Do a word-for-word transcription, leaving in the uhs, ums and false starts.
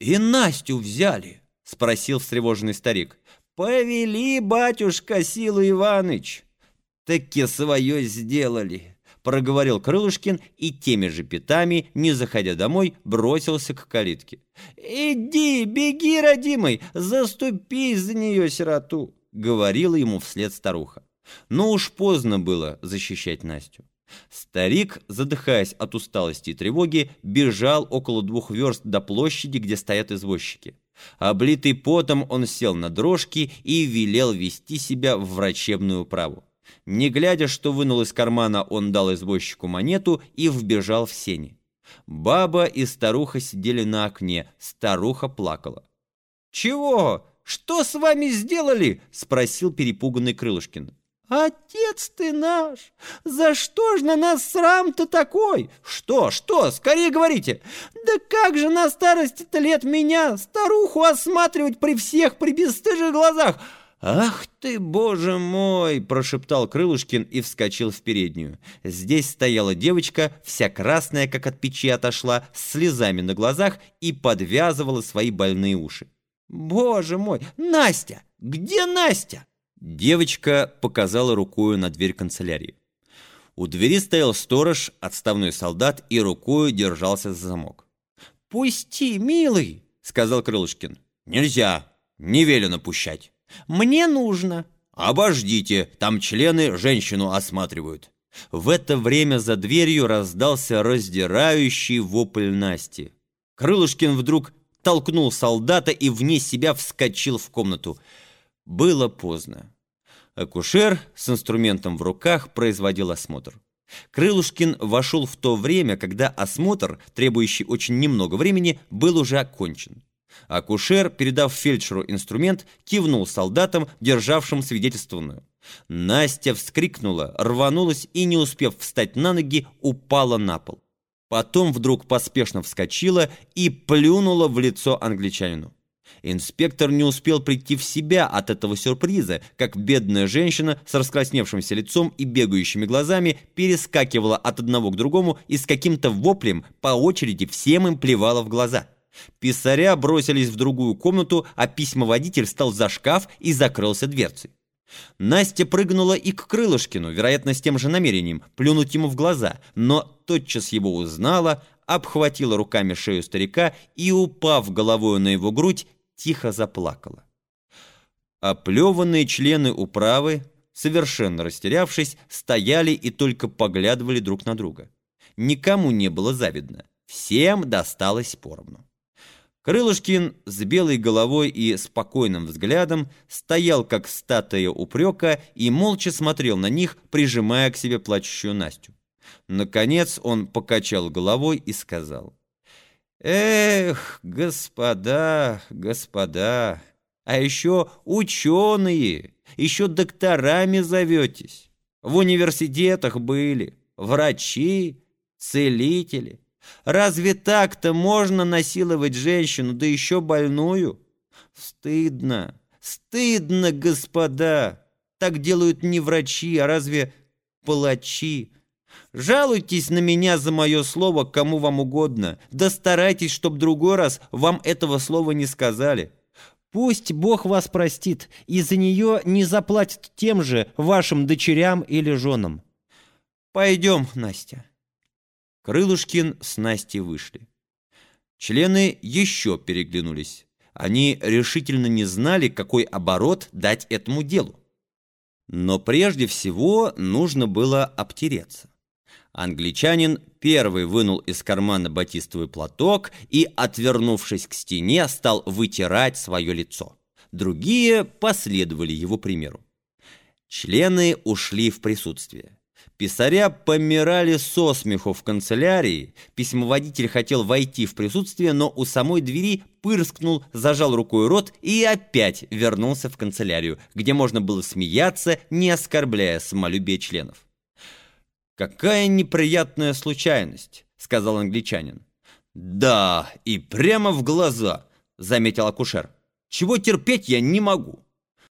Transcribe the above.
«И Настю взяли?» — спросил встревоженный старик. «Повели, батюшка, Силу Иваныч». «Таки свое сделали», — проговорил Крылышкин и теми же пятами, не заходя домой, бросился к калитке. «Иди, беги, родимый, заступись за нее, сироту», — говорила ему вслед старуха. Но уж поздно было защищать Настю. Старик, задыхаясь от усталости и тревоги, бежал около двух верст до площади, где стоят извозчики. Облитый потом, он сел на дрожки и велел вести себя в врачебную управу. Не глядя, что вынул из кармана, он дал извозчику монету и вбежал в сени. Баба и старуха сидели на окне, старуха плакала. «Чего? Что с вами сделали?» — спросил перепуганный Крылышкин. «Отец ты наш! За что ж на нас срам-то такой?» «Что, что? Скорее говорите!» «Да как же на старости-то лет меня, старуху, осматривать при всех, при бесстыжих глазах?» «Ах ты, боже мой!» — прошептал Крылышкин и вскочил в переднюю. Здесь стояла девочка, вся красная, как от печи отошла, с слезами на глазах и подвязывала свои больные уши. «Боже мой! Настя! Где Настя?» Девочка показала рукою на дверь канцелярии. У двери стоял сторож, отставной солдат, и рукою держался за замок. «Пусти, милый!» — сказал Крылышкин. «Нельзя! Не велено пущать!» «Мне нужно!» «Обождите, там члены женщину осматривают!» В это время за дверью раздался раздирающий вопль Насти. Крылышкин вдруг толкнул солдата и вне себя вскочил в комнату. Было поздно. Акушер с инструментом в руках производил осмотр. Крылышкин вошел в то время, когда осмотр, требующий очень немного времени, был уже окончен. Акушер, передав фельдшеру инструмент, кивнул солдатам, державшим свидетельственную. Настя вскрикнула, рванулась и, не успев встать на ноги, упала на пол. Потом вдруг поспешно вскочила и плюнула в лицо англичанину. Инспектор не успел прийти в себя от этого сюрприза, как бедная женщина с раскрасневшимся лицом и бегающими глазами перескакивала от одного к другому и с каким-то воплем по очереди всем им плевала в глаза. Писаря бросились в другую комнату, а письмоводитель встал за шкаф и закрылся дверцей. Настя прыгнула и к Крылышкину, вероятно, с тем же намерением плюнуть ему в глаза, но тотчас его узнала, обхватила руками шею старика и, упав головою на его грудь, тихо заплакала. Оплеванные члены управы, совершенно растерявшись, стояли и только поглядывали друг на друга. Никому не было завидно, всем досталось поровну. Крылышкин с белой головой и спокойным взглядом стоял, как статуя упрека, и молча смотрел на них, прижимая к себе плачущую Настю. Наконец он покачал головой и сказал: «Эх, господа, господа, а еще ученые, еще докторами зоветесь, в университетах были, врачи, целители. Разве так-то можно насиловать женщину, да еще больную? Стыдно, стыдно, господа, так делают не врачи, а разве палачи. Жалуйтесь на меня за мое слово кому вам угодно, да старайтесь, чтоб другой раз вам этого слова не сказали. Пусть Бог вас простит, и за нее не заплатит тем же вашим дочерям или женам. Пойдем, Настя». Крылышкин с Настей вышли. Члены еще переглянулись. Они решительно не знали, какой оборот дать этому делу. Но прежде всего нужно было обтереться. Англичанин первый вынул из кармана батистовый платок и, отвернувшись к стене, стал вытирать свое лицо. Другие последовали его примеру. Члены ушли в присутствие. Писаря помирали со смеху в канцелярии. Письмоводитель хотел войти в присутствие, но у самой двери пырскнул, зажал рукой рот и опять вернулся в канцелярию, где можно было смеяться, не оскорбляя самолюбие членов. «Какая неприятная случайность», — сказал англичанин. «Да, и прямо в глаза», — заметил акушер. «Чего терпеть я не могу.